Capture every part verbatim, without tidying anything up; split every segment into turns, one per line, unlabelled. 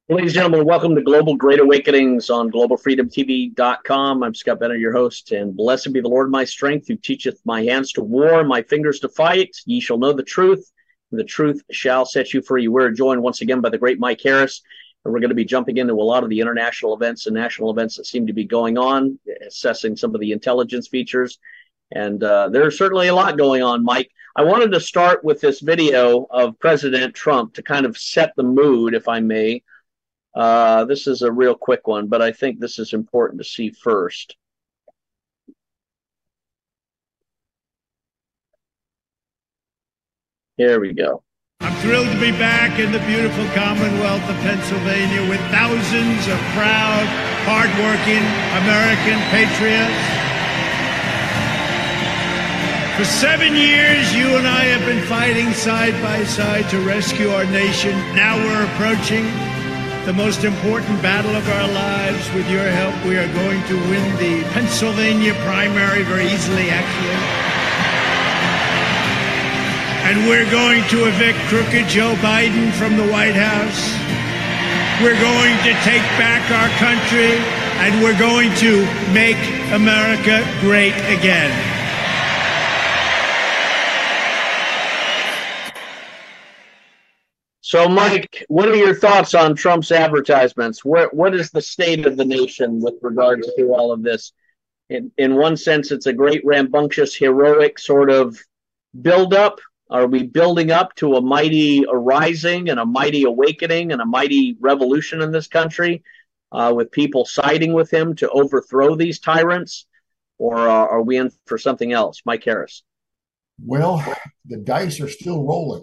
Ladies and gentlemen, welcome to Global Great Awakenings on global freedom t v dot com. I'm Scott Bennett, your host, and blessed be the Lord my strength, who teacheth my hands to war, my fingers to fight. Ye shall know the truth, and the truth shall set you free. We're joined once again by the great Mike Harris, and we're going to be jumping into a lot of the international events and national events that seem to be going on, assessing some of the intelligence features. And uh, there's certainly a lot going on, Mike. I wanted to start with this video of President Trump to kind of set the mood, if I may. Uh, this is a real quick one, but I think this is important to see first. Here we go.
I'm thrilled to be back in the beautiful Commonwealth of Pennsylvania with thousands of proud, hardworking American patriots. For seven years, you and I have been fighting side by side to rescue our nation. Now we're approaching the most important battle of our lives. With your help, we are going to win the Pennsylvania primary very easily, actually. And we're going to evict crooked Joe Biden from the White House. We're going to take back our country, and we're going to make America great again.
So, Mike, what are your thoughts on Trump's advertisements? Where, what is the state of the nation with regards to all of this? In, in one sense, it's a great, rambunctious, heroic sort of buildup. Are we building up to a mighty arising and a mighty awakening and a mighty revolution in this country, uh, with people siding with him to overthrow these tyrants? Or uh, are we in for something else? Mike Harris.
Well, the dice are still rolling.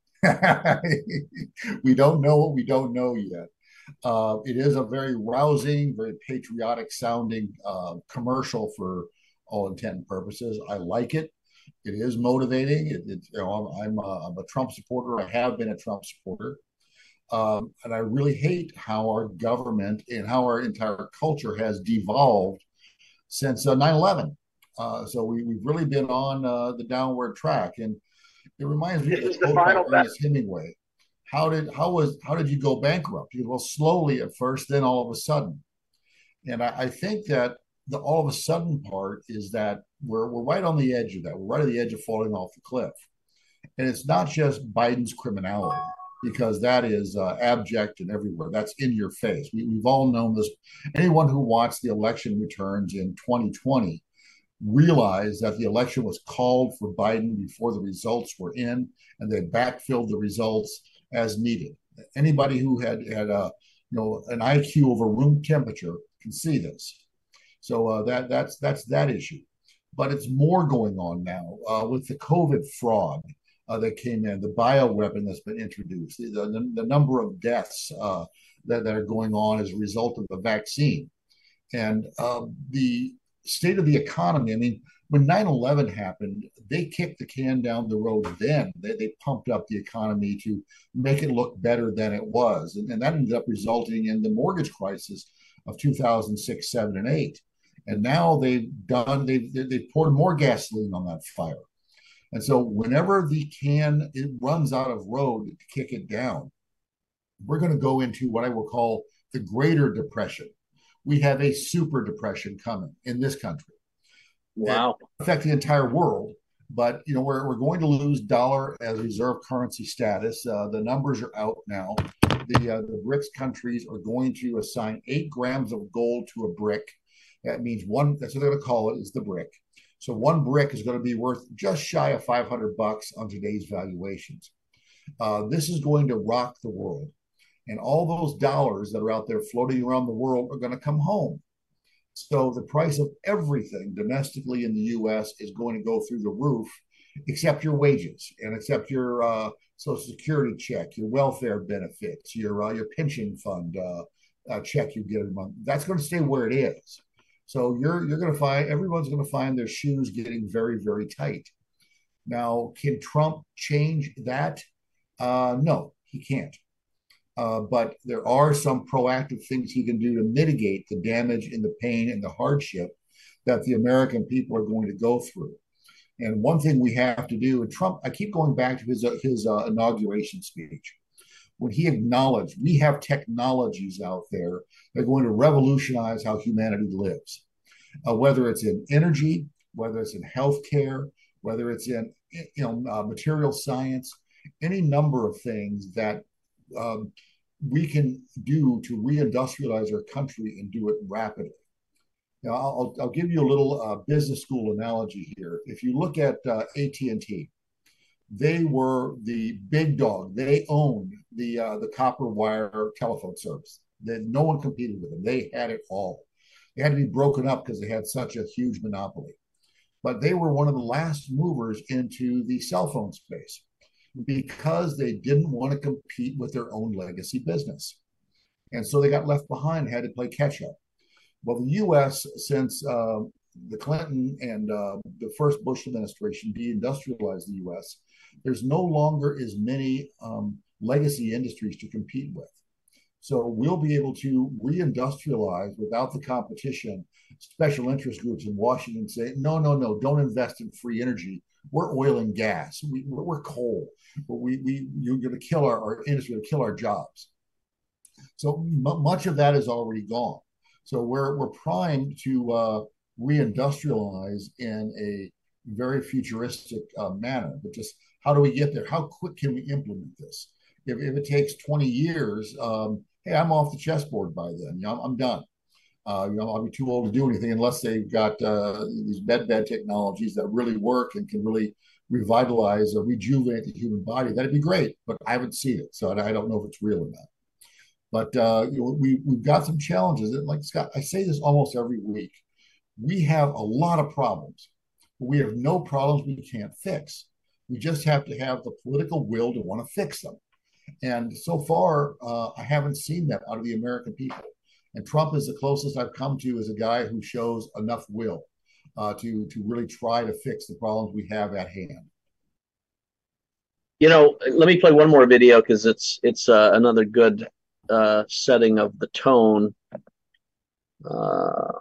We don't know what we don't know yet. Uh, it is a very rousing, very patriotic sounding uh, commercial for all intent and purposes. I like it. It is motivating. It, it, you know, I'm, a, I'm a Trump supporter. I have been a Trump supporter. Um, and I really hate how our government and how our entire culture has devolved since uh, nine eleven. Uh, so we, we've really been on uh, the downward track. And it reminds me of the quote by Ernest Hemingway. How did how was how did you go bankrupt? He goes, well, slowly at first, then all of a sudden. And I, I think that the all of a sudden part is that we're we're right on the edge of that. We're right on the edge of falling off the cliff. And it's not just Biden's criminality, because that is uh, abject and everywhere. That's in your face. We, we've all known this. Anyone who watched the election returns in twenty twenty realized that the election was called for Biden before the results were in, and they backfilled the results as needed. Anybody who had had a you know an I Q over room temperature can see this. So uh, that that's that's that issue. But it's more going on now uh, with the COVID fraud uh, that came in, the bioweapon that's been introduced, the, the, the number of deaths uh, that, that are going on as a result of the vaccine, and uh, the state of the economy. I mean, when nine eleven happened, they kicked the can down the road then. They, they pumped up the economy to make it look better than it was. And, and that ended up resulting in the mortgage crisis of two thousand six, seven, and eight. And now they've done, they've, they've poured more gasoline on that fire. And so whenever the can it runs out of road to kick it down, we're going to go into what I will call the Greater Depression. We have a super depression coming in this country.
Wow.
It affect the entire world, but you know we're we're going to lose dollar as reserve currency status. Uh, the numbers are out now. The uh, the BRICS countries are going to assign eight grams of gold to a brick. That means one. That's what they're going to call it. Is the brick. So one brick is going to be worth just shy of five hundred bucks on today's valuations. Uh, this is going to rock the world. And all those dollars that are out there floating around the world are going to come home. So the price of everything domestically in the U S is going to go through the roof, except your wages and except your uh, Social Security check, your welfare benefits, your uh, your pension fund uh, uh, check you get a month. That's going to stay where it is. So you're you're going to find everyone's going to find their shoes getting very, very tight. Now, can Trump change that? Uh, no, he can't. Uh, but there are some proactive things he can do to mitigate the damage and the pain and the hardship that the American people are going to go through. And one thing we have to do, and Trump, I keep going back to his uh, his uh, inauguration speech, when he acknowledged we have technologies out there that are going to revolutionize how humanity lives, uh, whether it's in energy, whether it's in healthcare, whether it's in you know uh, material science, any number of things that um, we can do to reindustrialize our country and do it rapidly. Now, I'll, I'll give you a little uh, business school analogy here. If you look at uh, A T and T, they were the big dog. They owned the uh, the copper wire telephone service. That no one competed with them. They had it all. They had to be broken up because they had such a huge monopoly. But they were one of the last movers into the cell phone space because they didn't want to compete with their own legacy business. And so they got left behind, had to play catch up. Well, the U S, since uh, the Clinton and uh, the first Bush administration deindustrialized the U S, there's no longer as many um, legacy industries to compete with. So we'll be able to reindustrialize without the competition. Special interest groups in Washington say, no, no, no, don't invest in free energy. We're oil and gas. We, we're coal. But we, we, you're going to kill our, our industry, kill our jobs. So m- much of that is already gone. So we're we're primed to uh, reindustrialize in a very futuristic uh, manner. But just how do we get there? How quick can we implement this? If, if it takes twenty years, um, hey, I'm off the chessboard by then. You know, I'm, I'm done. Uh, you know, I'll be too old to do anything unless they've got uh, these bed bed technologies that really work and can really revitalize or rejuvenate the human body. That'd be great, but I haven't seen it, so I don't know if it's real or not. But uh, you know, we, we've got some challenges. And like Scott, I say this almost every week. We have a lot of problems. But we have no problems we can't fix. We just have to have the political will to want to fix them. And so far, uh, I haven't seen that out of the American people. And Trump is the closest I've come to as a guy who shows enough will uh, to, to really try to fix the problems we have at hand.
You know, let me play one more video because it's it's uh, another good uh, setting of the tone. Uh,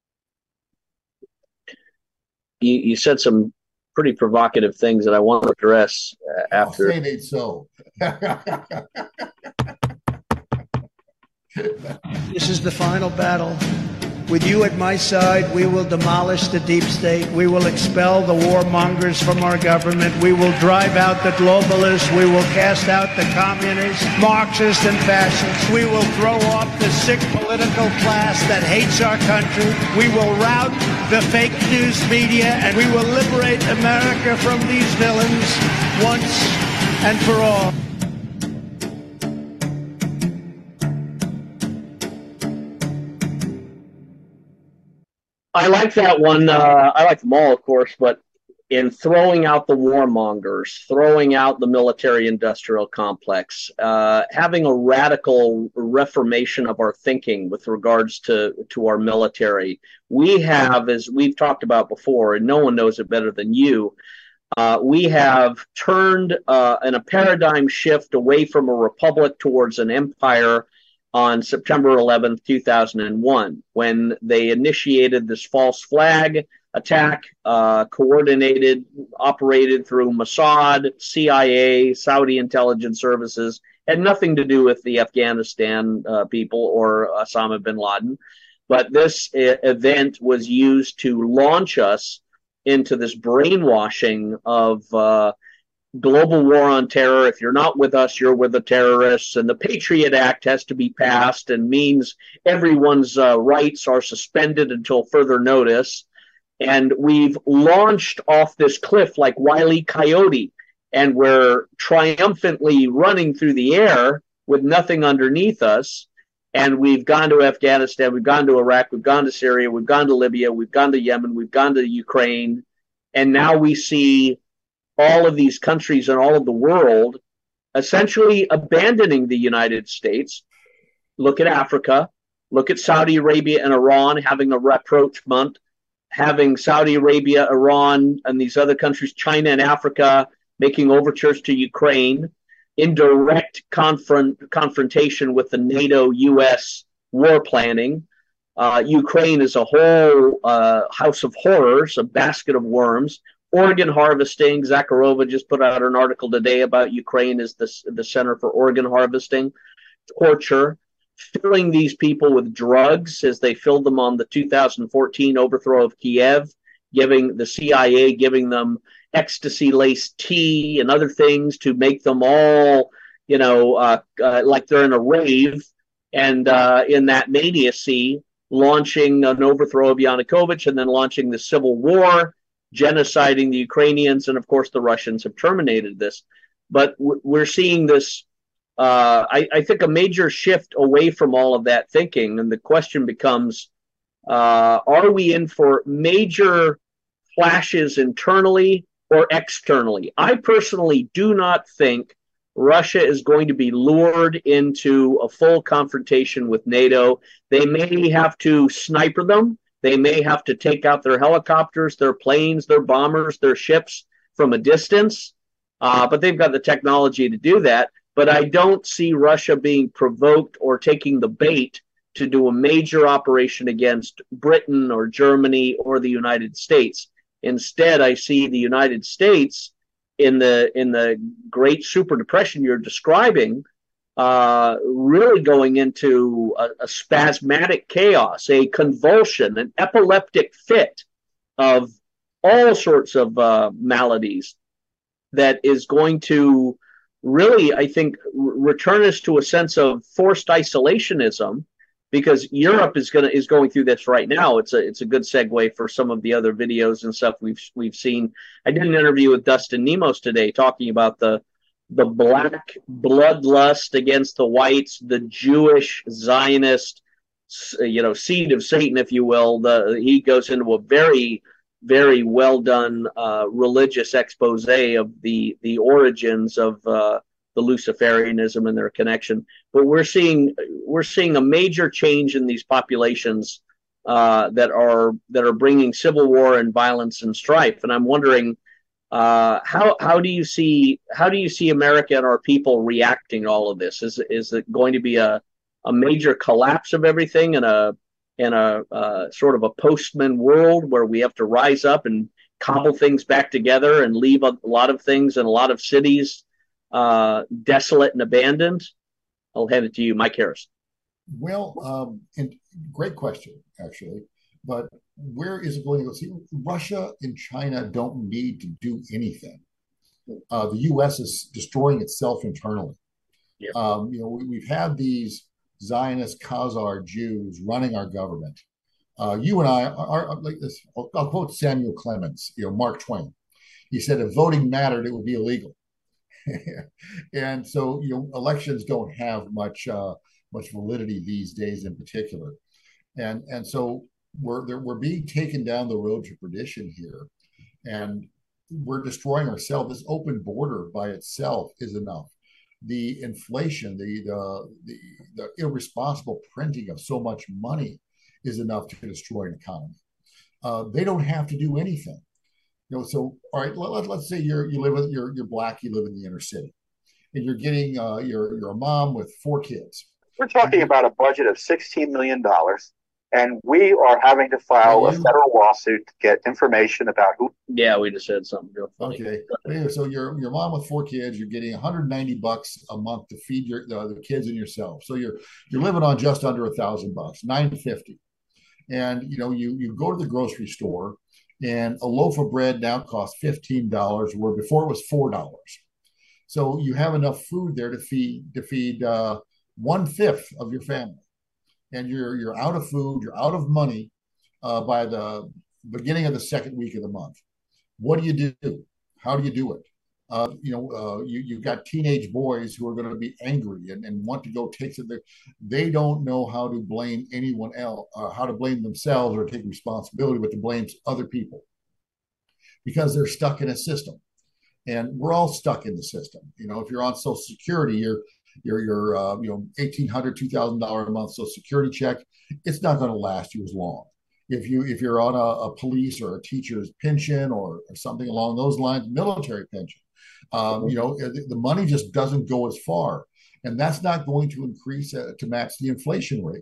you, you said some pretty provocative things that I want to address uh, after.
I'll say they so.
This is the final battle. With you at my side, we will demolish the deep state. We will expel the warmongers from our government. We will drive out the globalists. We will cast out the communists, Marxists, and fascists. We will throw off the sick political class that hates our country. We will rout the fake news media, and we will liberate America from these villains once and for all.
I like that one. Uh, I like them all, of course, but in throwing out the warmongers, throwing out the military-industrial complex, uh, having a radical reformation of our thinking with regards to, to our military. We have, as we've talked about before, and no one knows it better than you, uh, we have turned uh, in a paradigm shift away from a republic towards an empire on September eleventh, two thousand one, when they initiated this false flag attack, uh, coordinated, operated through Mossad, C I A, Saudi intelligence services, had nothing to do with the Afghanistan uh, people or Osama bin Laden. But this uh, event was used to launch us into this brainwashing of uh, global war on terror. If you're not with us, you're with the terrorists. And the Patriot Act has to be passed and means everyone's uh, rights are suspended until further notice. And we've launched off this cliff like Wile E. Coyote, and we're triumphantly running through the air with nothing underneath us. And we've gone to Afghanistan, we've gone to Iraq, we've gone to Syria, we've gone to Libya, we've gone to Yemen, we've gone to Ukraine. And now we see all of these countries and all of the world essentially abandoning the United States. Look at Africa. Look at Saudi Arabia and Iran having a rapprochement, having Saudi Arabia, Iran, and these other countries, China and Africa, making overtures to Ukraine in direct confront, confrontation with the NATO U S war planning. Uh, Ukraine is a whole uh, house of horrors, a basket of worms, organ harvesting. Zakharova just put out an article today about Ukraine as the, the center for organ harvesting, torture, filling these people with drugs as they filled them on the two thousand fourteen overthrow of Kiev, giving the C I A giving them ecstasy-laced tea and other things to make them all, you know, uh, uh, like they're in a rave, and uh, in that maniacy, launching an overthrow of Yanukovych and then launching the civil war, genociding the Ukrainians, and of course the Russians have terminated this. But we're seeing this, uh, I, I think, a major shift away from all of that thinking, and the question becomes, uh, are we in for major clashes internally or externally? I personally do not think Russia is going to be lured into a full confrontation with NATO. They may have to sniper them. They may have to take out their helicopters, their planes, their bombers, their ships from a distance, uh, but they've got the technology to do that. But I don't see Russia being provoked or taking the bait to do a major operation against Britain or Germany or the United States. Instead, I see the United States in the in the great super depression you're describing, uh, really going into a, a spasmodic chaos, a convulsion, an epileptic fit of all sorts of uh, maladies that is going to really, I think, return us to a sense of forced isolationism, because Europe is going to is going through this right now. It's a it's a good segue for some of the other videos and stuff we've we've seen. I did an interview with Dustin Nemos today talking about the the black bloodlust against the whites, the Jewish Zionist, you know, seed of Satan, if you will. The he goes into a very very well done uh, religious expose of the the origins of uh, the Luciferianism and their connection. But we're seeing we're seeing a major change in these populations uh, that are that are bringing civil war and violence and strife. And I'm wondering, uh, how how do you see how do you see America and our people reacting to all of this? Is is it going to be a a major collapse of everything in a in a uh, sort of a postman world where we have to rise up and cobble things back together and leave a lot of things in a lot of cities uh, desolate and abandoned? I'll hand it to you, Mike Harris.
Well, um, and great question, actually. But where is it going to go? See, Russia and China don't need to do anything. Uh, the U S is destroying itself internally. Yeah. Um, you know, we, we've had these Zionist Khazar Jews running our government. Uh, you and I are, are like this. I'll, I'll quote Samuel Clemens, you know, Mark Twain. He said, if voting mattered, it would be illegal. And so, you know, elections don't have much uh, much validity these days, in particular, and and so we're we're being taken down the road to perdition here, and we're destroying ourselves. This open border by itself is enough. The inflation, the the the, the irresponsible printing of so much money is enough to destroy an economy. Uh, they don't have to do anything. You know, so all right, let, let's say you're you live with you're you're black, you live in the inner city, and you're getting uh, you're you're a mom with four kids.
We're talking about a budget of sixteen million dollars, and we are having to file a federal lawsuit to get information about who.
Yeah, we just said something real funny.
Okay, anyway, so you're your mom with four kids, you're getting one hundred ninety bucks a month to feed your uh, the kids and yourself. So you're you're living on just under a thousand bucks, nine fifty, and you know you you go to the grocery store. And a loaf of bread now costs fifteen dollars, where before it was four dollars. So you have enough food there to feed to feed uh, one fifth of your family, and you're you're out of food, you're out of money uh, by the beginning of the second week of the month. What do you do? How do you do it? Uh, you know, uh, you you've got teenage boys who are going to be angry and, and want to go take it. They don't know how to blame anyone else, uh, how to blame themselves or take responsibility, but to blame other people because they're stuck in a system, and we're all stuck in the system. You know, if you're on Social Security, you're you're you're uh, you know eighteen hundred, two thousand dollars a month Social Security check. It's not going to last you as long. If you if you're on a, a police or a teacher's pension or, or something along those lines, military pension. Um, you know, the money just doesn't go as far, and that's not going to increase uh, to match the inflation rate.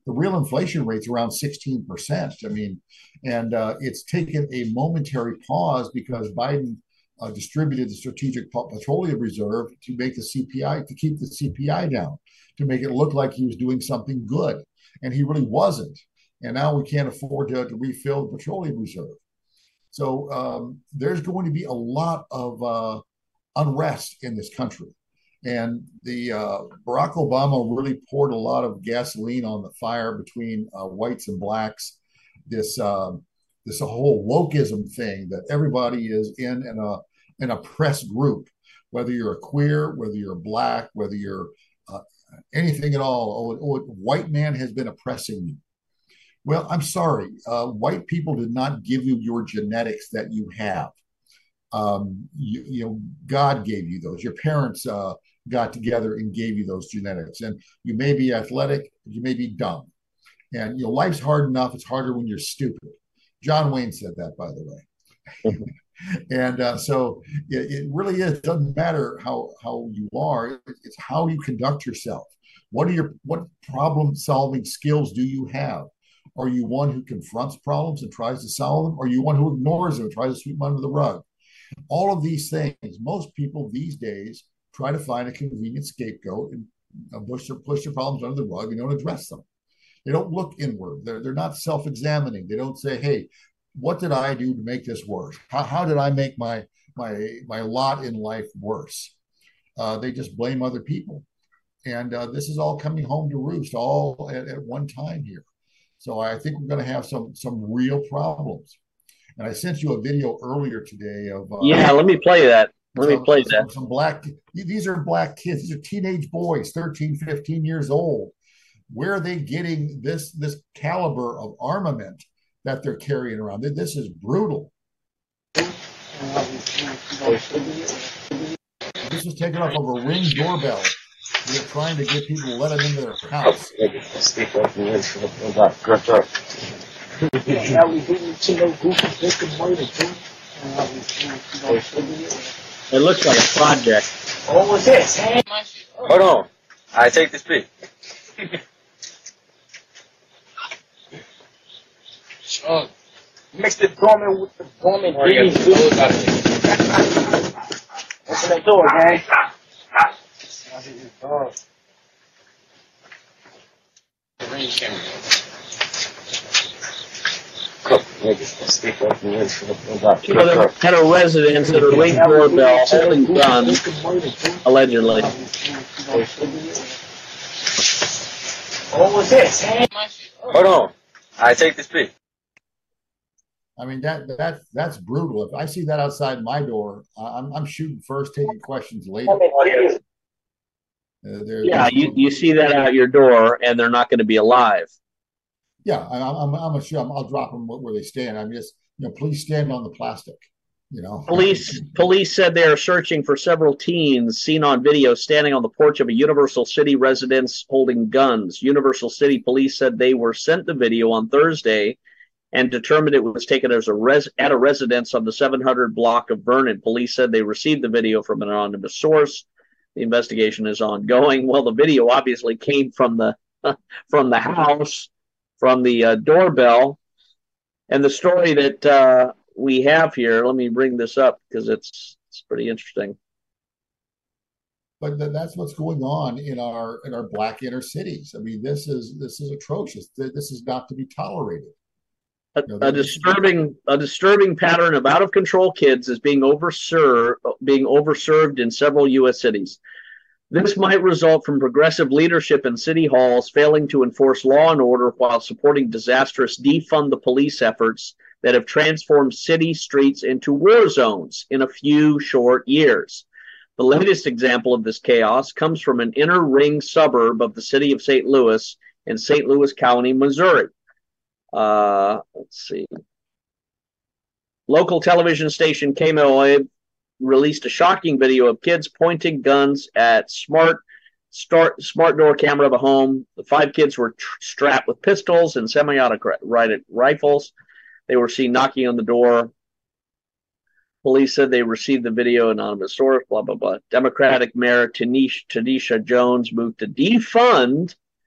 the real inflation rate's around sixteen percent. I mean, and uh, it's taken a momentary pause because Biden uh, distributed the Strategic Petroleum Reserve to make the C P I, to keep the C P I down, to make it look like he was doing something good. And he really wasn't. And now we can't afford to, to refill the petroleum reserve. So um, there's going to be a lot of uh, unrest in this country. And the uh, Barack Obama really poured a lot of gasoline on the fire between uh, whites and blacks. This uh, this whole wokeism thing that everybody is in in a an oppressed group, whether you're a queer, whether you're black, whether you're uh, anything at all. Oh, oh, white man has been oppressing you. Well, I'm sorry. Uh, white people did not give you your genetics that you have. Um, you, you know, God gave you those. Your parents uh, got together and gave you those genetics. And you may be athletic, you may be dumb. And, you know, life's hard enough. It's harder when you're stupid. John Wayne said that, by the way. And uh, so it, it really is. It doesn't matter how, how you are. It's how you conduct yourself. What are your, what problem solving skills do you have? Are you one who confronts problems and tries to solve them? Or are you one who ignores them and tries to sweep them under the rug? All of these things, most people these days try to find a convenient scapegoat and push their, push their problems under the rug and don't address them. They don't look inward. They're, they're not self-examining. They don't say, hey, what did I do to make this worse? How, how did I make my, my, my lot in life worse? Uh, they just blame other people. And uh, this is all coming home to roost all at, at one time here. So I think we're going to have some some real problems. And I sent you a video earlier today of uh,
yeah. Let me play that. Let
some,
me play
some,
that.
Some black. These are black kids. These are teenage boys, thirteen, fifteen years old. Where are they getting this this caliber of armament that they're carrying around? This is brutal. This was taken off of a Ring doorbell. They're trying to get people to let them into their house.
It looks like a project.
What was this? Hold on. I take this pic. Oh, mix the dormant with the dormant. Oh, yeah. Open that door, gang. Oh. The ring camera.
You know, had a residence at a Ring doorbell holding guns, allegedly.
What was this? Hold on. I take this pic.
I mean, that that that's brutal. If I see that outside my door, I'm I'm shooting first, taking questions later.
Uh, yeah, you, you see that out your door, and they're not going to be alive.
Yeah, I'm I'm I'm sure I'm, I'll drop them where they stand. I'm just, you know, please stand on the plastic. You know,
police police said they are searching for several teens seen on video standing on the porch of a Universal City residence holding guns. Universal City police said they were sent the video on Thursday and determined it was taken as a res at a residence on the seven hundred block of Vernon. Police said they received the video from an anonymous source. The investigation is ongoing. Well, the video obviously came from the from the house, from the uh, doorbell, and the story that uh, we have here. Let me bring this up because it's it's pretty interesting.
But th that's what's going on in our in our black inner cities. I mean, this is this is atrocious. This is not to be tolerated.
A, you know, a disturbing a disturbing pattern of out of control kids is being overserved being overserved in several U S cities. This might result from progressive leadership in city halls failing to enforce law and order while supporting disastrous defund the police efforts that have transformed city streets into war zones in a few short years. The latest example of this chaos comes from an inner ring suburb of the city of Saint Louis in Saint Louis County, Missouri. Uh, let's see. Local television station K M O A released a shocking video of kids pointing guns at smart start, smart door camera of a home. The five kids were strapped with pistols and semi-automatic rifles. They were seen knocking on the door. Police said they received the video, anonymous source, blah, blah, blah. Democratic Mayor Tanisha, Tanisha Jones moved to defund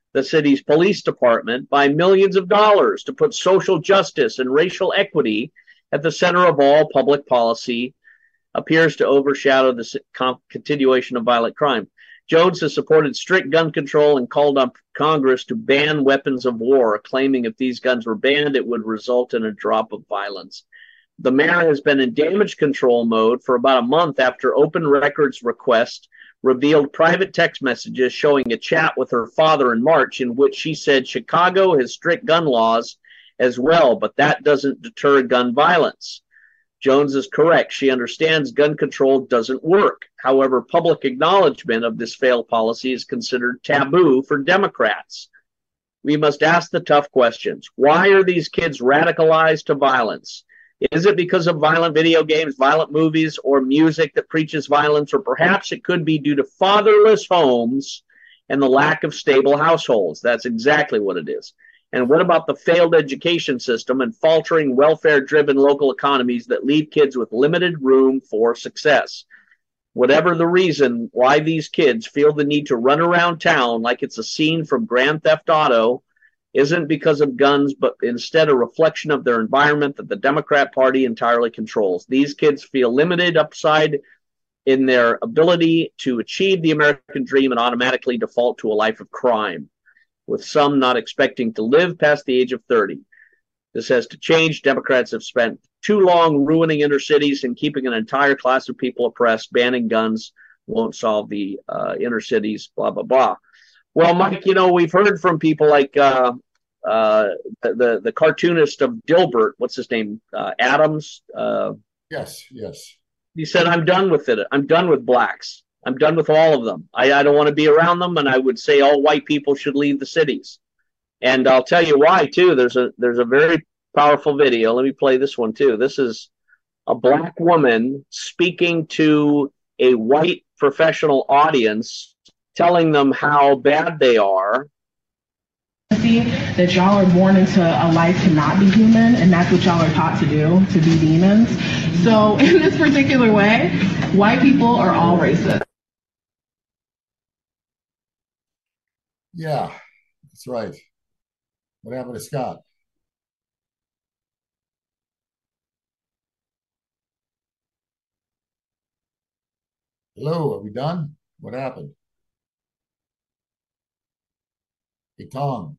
the city's police department by millions of dollars to put social justice and racial equity at the center of all public policy appears to overshadow the continuation of violent crime. Jones has supported strict gun control and called on Congress to ban weapons of war, claiming if these guns were banned, it would result in a drop of violence. The mayor has been in damage control mode for about a month after Open Records request revealed private text messages showing a chat with her father in March in which she said Chicago has strict gun laws as well, but that doesn't deter gun violence. Jones is correct. She understands gun control doesn't work. However, public acknowledgement of this failed policy is considered taboo for Democrats. We must ask the tough questions. Why are these kids radicalized to violence? Is it because of violent video games, violent movies, or music that preaches violence? Or perhaps it could be due to fatherless homes and the lack of stable households. That's exactly what it is. And what about the failed education system and faltering welfare-driven local economies that leave kids with limited room for success? Whatever the reason why these kids feel the need to run around town like it's a scene from Grand Theft Auto isn't because of guns, but instead a reflection of their environment that the Democrat Party entirely controls. These kids feel limited upside in their ability to achieve the American dream and automatically default to a life of crime, with some not expecting to live past the age of thirty. This has to change. Democrats have spent too long ruining inner cities and keeping an entire class of people oppressed. Banning guns won't solve the uh, inner cities, blah, blah, blah. Well, Mike, you know, we've heard from people like uh, uh, the, the the cartoonist of Dilbert, what's his name, uh, Adams? Uh,
yes, yes.
He said, I'm done with it. I'm done with blacks. I'm done with all of them. I, I don't want to be around them, and I would say all white people should leave the cities. And I'll tell you why, too. There's a there's a very powerful video. Let me play this one, too. This is a black woman speaking to a white professional audience, telling them how bad they are.
That y'all are born into a life to not be human, and that's what y'all are taught to do, to be demons. So in this particular way, white people are all racist.
Yeah, that's right. What happened to Scott? Hello, are we done? What happened? Hey, Tom.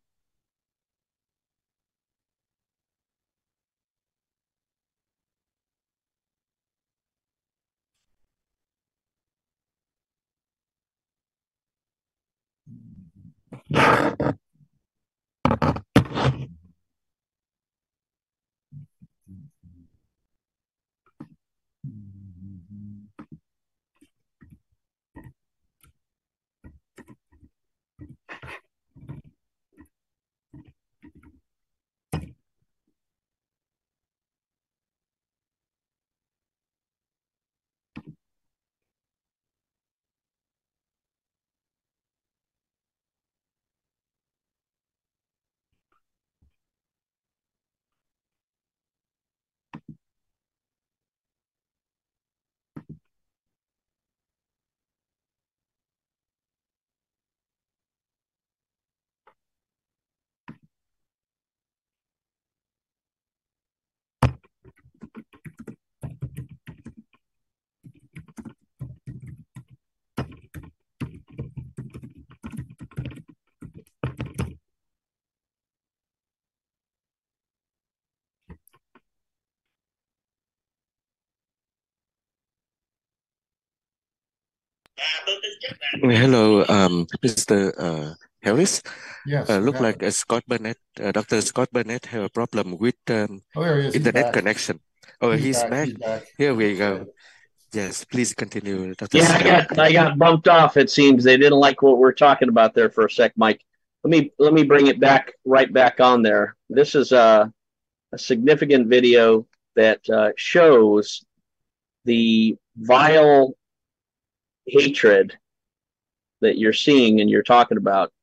Hello, um, Mister Uh, Harris.
Yes.
Uh, look like uh, Scott Burnett, uh, Doctor Scott Burnett, have a problem with um,
oh, there he is.
internet connection. Oh, he's,
he's,
he's,
back.
back.
he's back.
Here we go. Yes, please continue, Doctor
Yeah, I got, I got bumped off. It seems they didn't like what we're talking about there for a sec, Mike. Let me let me bring it back right back on there. This is a, a significant video that uh, shows the vile hatred that you're seeing and you're talking about.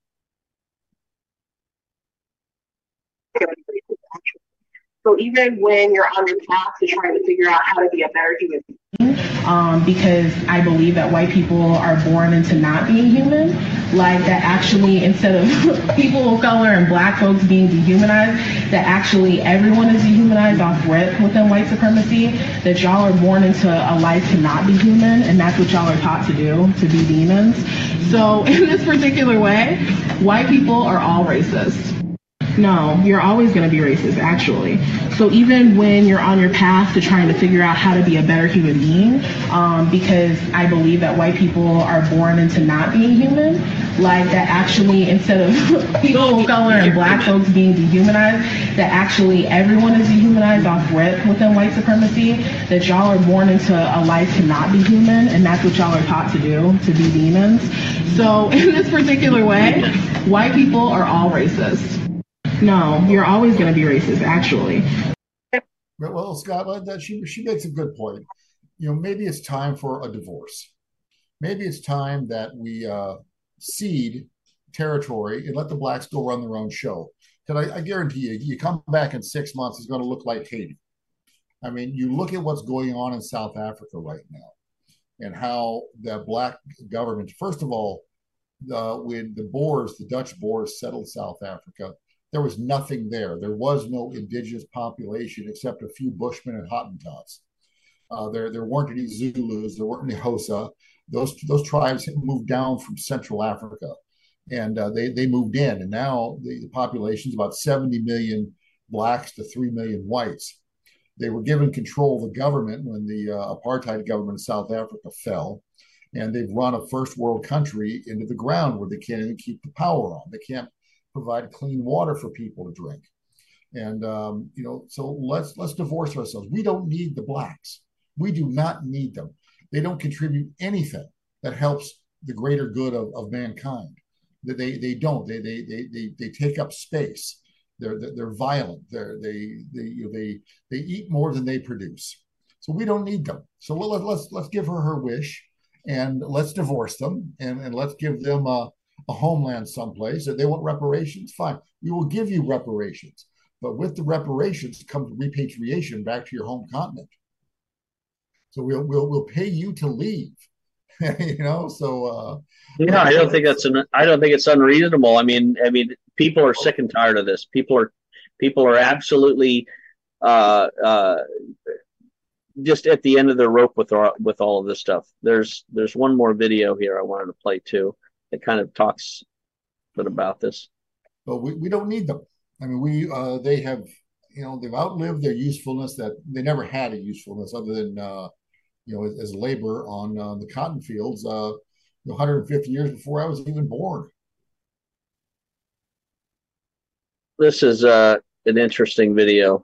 So even when you're on your path to trying to figure out how to be a better human being, um, because I believe that white people are born into not being human, like that actually, instead of people of color and black folks being dehumanized, that actually everyone is dehumanized off rip within white supremacy, that y'all are born into a life to not be human, and that's what y'all are taught to do, to be demons. So in this particular way, white people are all racist. No, you're always going to be racist, actually. So even when you're on your path to trying to figure out how to be a better human being, um, because I believe that white people are born into not being human, like that actually, instead of people of color and black folks being dehumanized, that actually everyone is dehumanized off rip within white supremacy, that y'all are born into a life to not be human, and that's what y'all are taught to do, to be demons. So in this particular way, white people are all racist. No, you're always going to be racist, actually.
Well, Scott, that she she makes a good point. You know, maybe it's time for a divorce. Maybe it's time that we uh, cede territory and let the blacks go run their own show. Because I, I guarantee you, you come back in six months, it's going to look like Haiti. I mean, you look at what's going on in South Africa right now, and how the black government, first of all, uh, when the Boers, the Dutch Boers, settled South Africa, there was nothing there. There was no indigenous population except a few Bushmen and Hottentots. Uh, there, there weren't any Zulus. There weren't any Xhosa. Those those tribes had moved down from Central Africa, and uh, they they moved in. And now the, the population is about seventy million blacks to three million whites. They were given control of the government when the uh, apartheid government in South Africa fell, and they've run a first world country into the ground where they can't even keep the power on. They can't provide clean water for people to drink. And, um, you know, so let's let's divorce ourselves. We don't need the blacks. We do not need them. They don't contribute anything that helps the greater good of, of mankind. They, they don't. They, they, they, they, they take up space. They're, they're violent. They're, they, they, you know, they, they eat more than they produce. So we don't need them. So let, let's, let's give her her wish, and let's divorce them, and, and let's give them a, a homeland someplace. If they want reparations, fine. We will give you reparations. But with the reparations comes repatriation back to your home continent. So we'll we'll we'll pay you to leave. you know, so uh
yeah, I don't think that's an I don't think it's unreasonable. I mean, I mean people are sick and tired of this. People are people are absolutely uh uh just at the end of their rope with with all of this stuff. There's there's one more video here I wanted to play too. It kind of talks a bit about this.
But we, we don't need them. I mean, we uh, they have, you know, they've outlived their usefulness. That they never had a usefulness other than, uh, you know, as, as labor on uh, the cotton fields uh, one hundred fifty years before I was even born.
This is uh, an interesting video.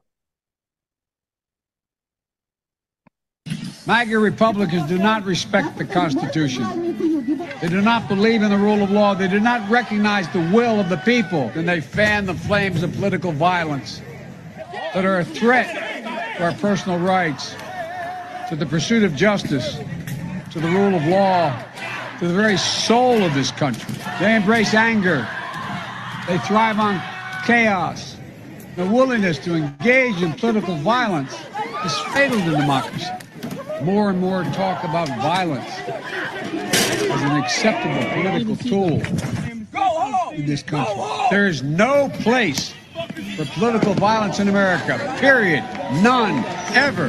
MAGA Republicans do not respect the Constitution. They do not believe in the rule of law. They do not recognize the will of the people. And they fan the flames of political violence that are a threat to our personal rights, to the pursuit of justice, to the rule of law, to the very soul of this country. They embrace anger. They thrive on chaos. The willingness to engage in political violence is fatal to democracy. More and more talk about violence as an acceptable political tool in this country. There is no place for political violence in America, period. None, ever.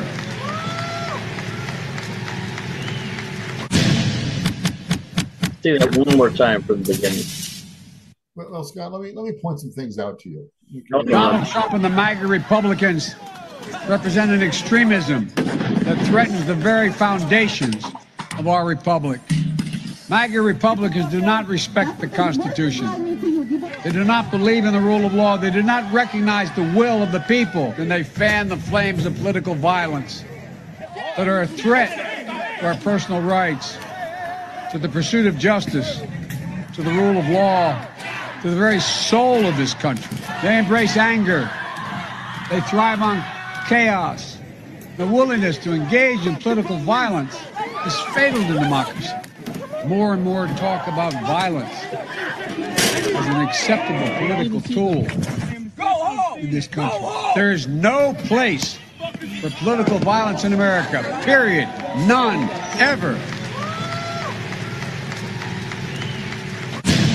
Do that one more time from the beginning.
Well, well, Scott, let me let me point some things out to you. you
okay. Donald Trump and the MAGA Republicans represent an extremism that threatens the very foundations of our republic. MAGA Republicans do not respect the Constitution. They do not believe in the rule of law. They do not recognize the will of the people. And they fan the flames of political violence that are a threat to our personal rights, to the pursuit of justice, to the rule of law, to the very soul of this country. They embrace anger. They thrive on chaos. The willingness to engage in political violence is fatal to democracy. More and more talk about violence as an acceptable political tool in this country. There is no place for political violence in America, period. None, ever.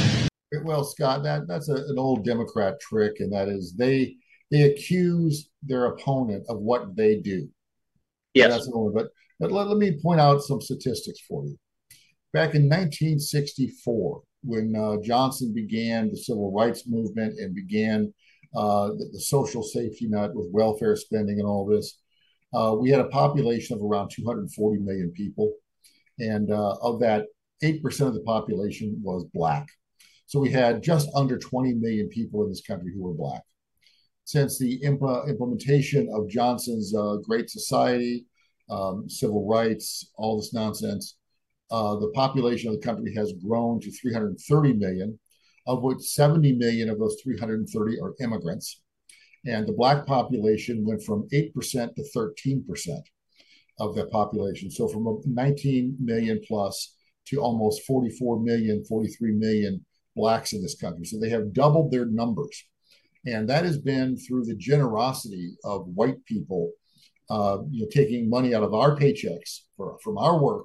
Well, Scott, that that's a, an old Democrat trick, and that is they they accuse their opponent of what they do.
Yes.
That's the but but let, let me point out some statistics for you. Back in nineteen sixty-four, when uh, Johnson began the civil rights movement and began uh, the, the social safety net with welfare spending and all this, uh, we had a population of around two hundred forty million people. And uh, of that, eight percent of the population was Black. So we had just under twenty million people in this country who were Black. Since the imp- implementation of Johnson's uh, Great Society, um, civil rights, all this nonsense, uh, the population of the country has grown to three hundred thirty million, of which seventy million of those three hundred thirty are immigrants. And the Black population went from eight percent to thirteen percent of the population. So from nineteen million plus to almost forty-four million, forty-three million Blacks in this country. So they have doubled their numbers. And that has been through the generosity of white people, uh, you know, taking money out of our paychecks for, from our work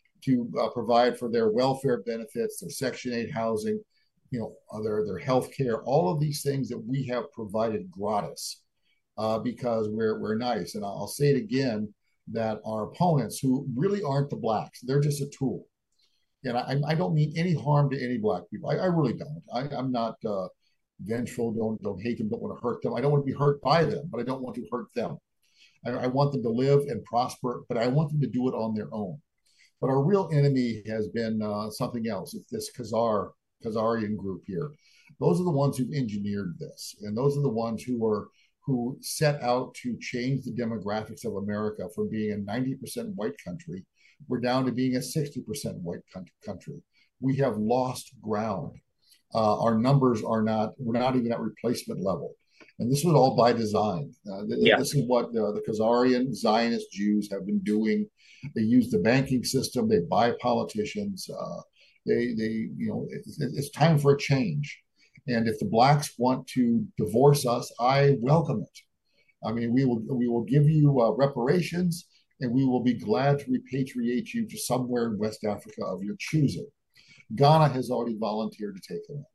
to uh, provide for their welfare benefits, their Section eight housing, you know, their, their health care, all of these things that we have provided gratis uh, because we're, we're nice. And I'll say it again, that our opponents, who really aren't the Blacks, they're just a tool. And I, I don't mean any harm to any Black people. I, I really don't. I, I'm not uh, vengeful, don't, don't hate them, don't want to hurt them. I don't want to be hurt by them, but I don't want to hurt them. I, I want them to live and prosper, but I want them to do it on their own. But our real enemy has been uh, something else. It's this Khazar, Khazarian group here. Those are the ones who've engineered this. And those are the ones who are who set out to change the demographics of America from being a ninety percent white country. We're down to being a sixty percent white country. We have lost ground. Uh, our numbers are not, we're not even at replacement level. And this was all by design. Uh, th- yeah. This is what uh, the Khazarian Zionist Jews have been doing. They use the banking system. They buy politicians. Uh, they, they, you know, it's, it's time for a change. And if the Blacks want to divorce us, I welcome it. I mean, we will we will give you uh, reparations, and we will be glad to repatriate you to somewhere in West Africa of your choosing. Ghana has already volunteered to take them in.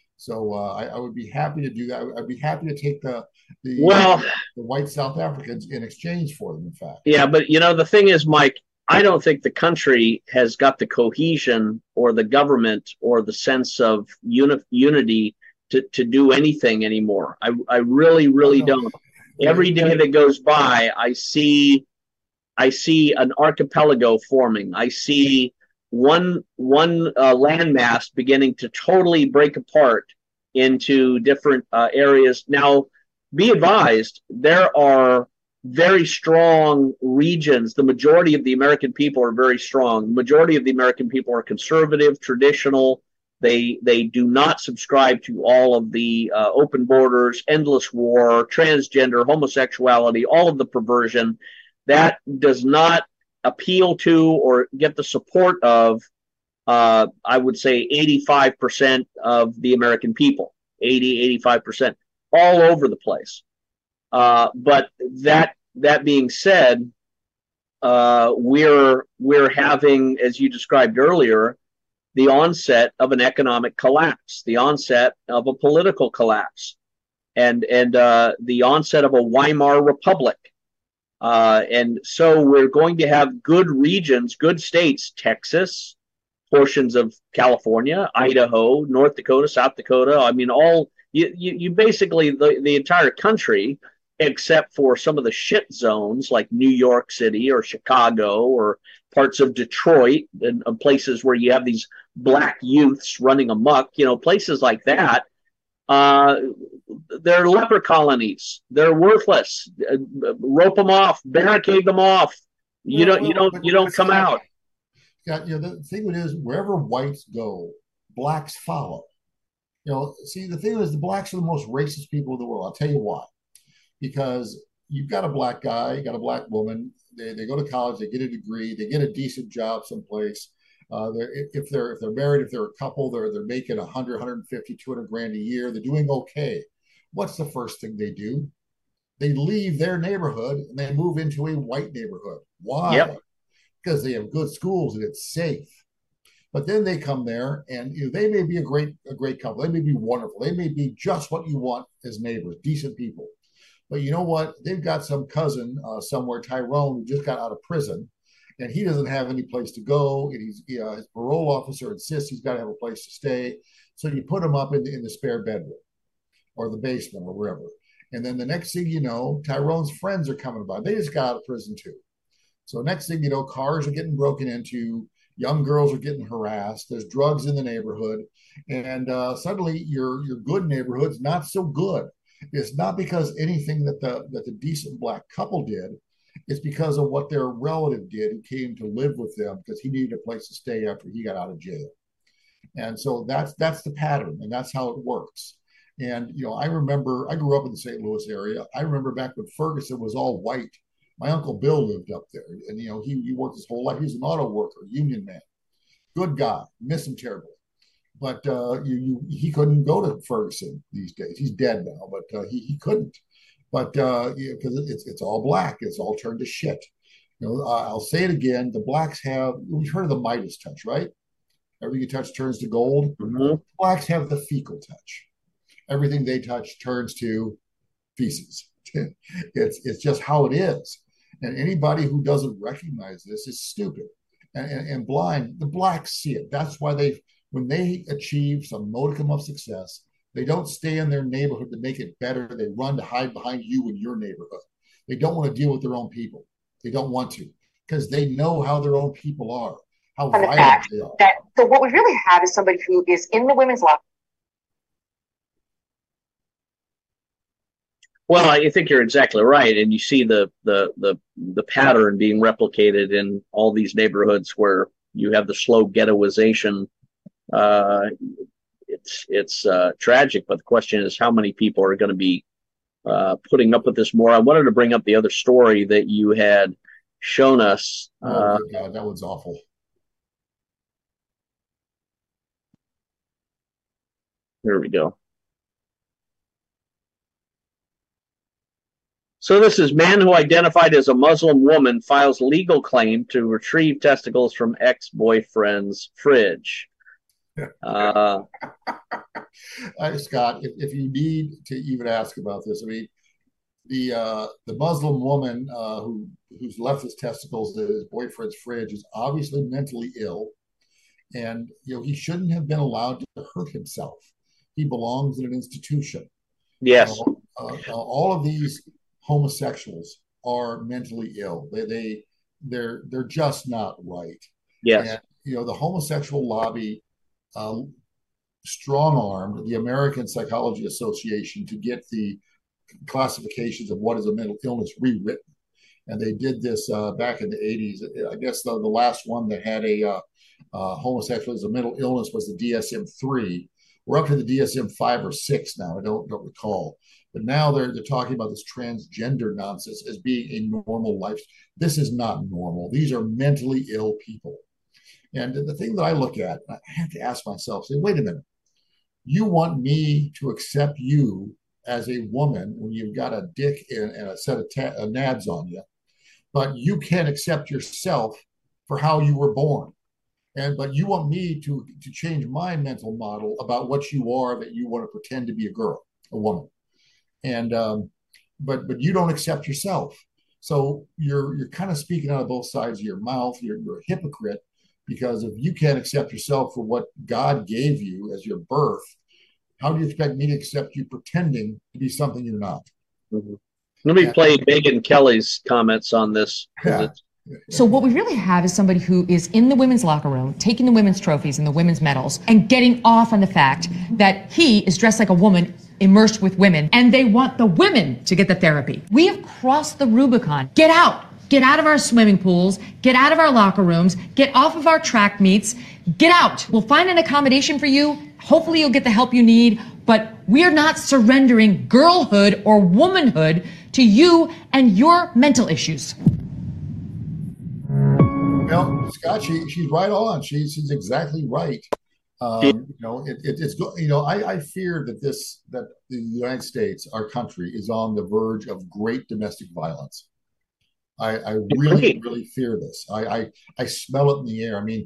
So uh, I, I would be happy to do that. I'd be happy to take the the,
well,
uh, the white South Africans in exchange for them, in fact.
Yeah, but, you know, the thing is, Mike, I don't think the country has got the cohesion or the government or the sense of uni- unity to, to do anything anymore. I, I really, really
no, no.
don't. Every day that goes by, I see I see an archipelago forming. I see one one uh, landmass beginning to totally break apart into different uh, areas. Now, be advised, there are very strong regions. The majority of the American people are very strong. The majority of the American people are conservative, traditional. They they do not subscribe to all of the uh, open borders, endless war, transgender, homosexuality, all of the perversion. That does not appeal to or get the support of, uh, I would say, eighty-five percent of the American people, eighty, eighty-five percent, all over the place. Uh, but that that being said, uh, we're we're having, as you described earlier, the onset of an economic collapse, the onset of a political collapse, and and uh, the onset of a Weimar Republic. Uh, and so we're going to have good regions, good states, Texas, portions of California, Idaho, North Dakota, South Dakota. I mean, all you, you, you basically the, the entire country, except for some of the shit zones like New York City or Chicago or parts of Detroit and, and places where you have these black youths running amok, you know, places like that. Uh, they're leper colonies. They're worthless. Uh, rope them off, barricade them off. You well, don't, well, you don't, you don't come out.
Yeah, you know, the thing is, wherever whites go, blacks follow. You know, see, the thing is, the blacks are the most racist people in the world. I'll tell you why. Because you've got a black guy, you got a black woman. They they go to college, they get a degree, they get a decent job someplace. Uh, they're, if they're if they're married, if they're a couple, they're they're making one hundred, one fifty, two hundred grand a year. They're doing okay. What's the first thing they do? They leave their neighborhood and they move into a white neighborhood. Why? Yep. Because they have good schools and it's safe. But then they come there, and you know, they may be a great a great couple. They may be wonderful. They may be just what you want as neighbors, decent people. But you know what? They've got some cousin uh, somewhere, Tyrone, who just got out of prison, and he doesn't have any place to go. And he's uh, his parole officer insists he's got to have a place to stay. So you put him up in the, in the spare bedroom or the basement or wherever. And then the next thing you know, Tyrone's friends are coming by. They just got out of prison too. So next thing you know, cars are getting broken into. Young girls are getting harassed. There's drugs in the neighborhood, and uh, suddenly your your good neighborhood's not so good. It's not because anything that the that the decent black couple did. It's because of what their relative did who came to live with them because he needed a place to stay after he got out of jail. And so that's that's the pattern, and that's how it works. And you know, I remember I grew up in the Saint Louis area. I remember back when Ferguson was all white. My Uncle Bill lived up there, and you know he, he worked his whole life. He was an auto worker, union man, good guy. Miss him terribly, but uh, you, you he couldn't go to Ferguson these days. He's dead now, but uh, he he couldn't. But uh, because it's it's all black, it's all turned to shit. You know, uh, I'll say it again. The blacks have we've heard of the Midas touch, right? Everything you touch turns to gold.
Mm-hmm.
Blacks have the fecal touch. Everything they touch turns to feces. it's it's just how it is. And anybody who doesn't recognize this is stupid and, and, and blind. The blacks see it. That's why they, when they achieve some modicum of success, they don't stay in their neighborhood to make it better. They run to hide behind you in your neighborhood. They don't want to deal with their own people. They don't want to because they know how their own people are, how
on the
violent
fact
they are.
That, so what we really have is somebody who is in the women's locker.
Well, I think you're exactly right, and you see the the the the pattern being replicated in all these neighborhoods where you have the slow ghettoization. Uh, it's it's uh, tragic, but the question is how many people are going to be uh, putting up with this more. I wanted to bring up the other story that you had shown us.
Oh,
uh,
good God, that was awful.
There we go. So this is man who identified as a Muslim woman files legal claim to retrieve testicles from ex-boyfriend's fridge. Uh,
uh, Scott, if, if you need to even ask about this, I mean, the uh, the Muslim woman uh, who who's left his testicles to his boyfriend's fridge is obviously mentally ill, and you know he shouldn't have been allowed to hurt himself. He belongs in an institution.
Yes,
uh, uh, all of these homosexuals are mentally ill. They they they're they're just not right.
Yes,
and, you know the homosexual lobby uh, strong-armed the American Psychology Association to get the classifications of what is a mental illness rewritten, and they did this uh, back in the eighties. I guess the, the last one that had a uh, uh, homosexual as a mental illness was the D S M three. We're up to the D S M five or six now. I don't don't recall. But now they're they're talking about this transgender nonsense as being a normal life. This is not normal. These are mentally ill people. And the thing that I look at, I have to ask myself, say, wait a minute. You want me to accept you as a woman when you've got a dick and, and a set of ta- uh, nads on you, but you can't accept yourself for how you were born. And but you want me to, to change my mental model about what you are, that you want to pretend to be a girl, a woman. And um, but but you don't accept yourself, so you're you're kind of speaking out of both sides of your mouth. You're you're a hypocrite because if you can't accept yourself for what God gave you as your birth, how do you expect me to accept you pretending to be something you're not?
Mm-hmm. Let me and, play Megyn Kelly's comments on this.
Yeah.
So what we really have is somebody who is in the women's locker room, taking the women's trophies and the women's medals, and getting off on the fact that he is dressed like a woman, immersed with women, and they want the women to get the therapy. We have crossed the Rubicon. Get out. Get out of our swimming pools. Get out of our locker rooms. Get off of our track meets. Get out. We'll find an accommodation for you. Hopefully you'll get the help you need, but we're not surrendering girlhood or womanhood to you and your mental issues.
Well, Scott, she, she's right on. She, she's exactly right. Um, you know, it, it, it's you know, I, I fear that this that the United States, our country, is on the verge of great domestic violence. I, I really, really fear this. I, I I smell it in the air. I mean,